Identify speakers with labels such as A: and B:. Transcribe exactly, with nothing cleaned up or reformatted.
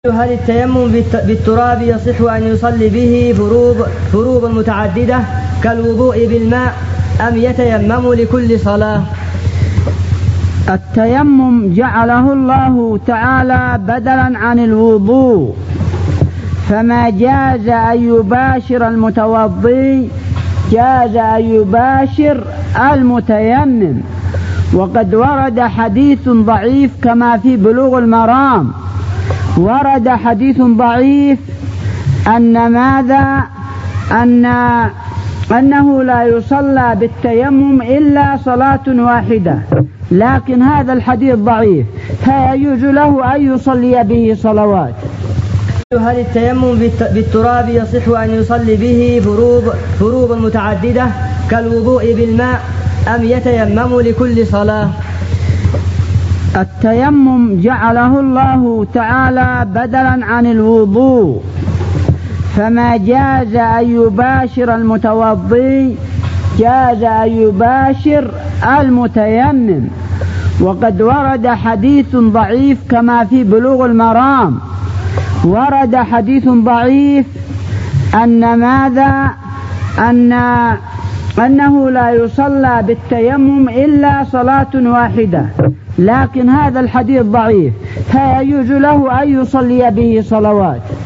A: هل التيمم بالتراب يصح أن يصلي به فروض فروض متعددة كالوضوء بالماء أم يتيمم لكل صلاة؟
B: التيمم جعله الله تعالى بدلا عن الوضوء، فما جاز أن يباشر المتوضي جاز أن يباشر المتيمم. وقد ورد حديث ضعيف كما في بلوغ المرام، ورد حديث ضعيف أن ماذا أن أنه لا يصلى بالتيمم إلا صلاة واحدة، لكن هذا الحديث ضعيف، فيجوز له أن يصلي به صلوات.
A: هل التيمم بالتراب يصح أن يصلي به فروض فروض متعددة كالوضوء بالماء أم يتيمم لكل صلاة؟
B: التيمم جعله الله تعالى بدلا عن الوضوء، فما جاز أن يباشر المتوضي جاز أن يباشر المتيمم. وقد ورد حديث ضعيف كما في بلوغ المرام، ورد حديث ضعيف أن ماذا أن أنه لا يصلى بالتيمم إلا صلاة واحدة، لكن هذا الحديث ضعيف، فيجوز له أن يصلي به صلوات.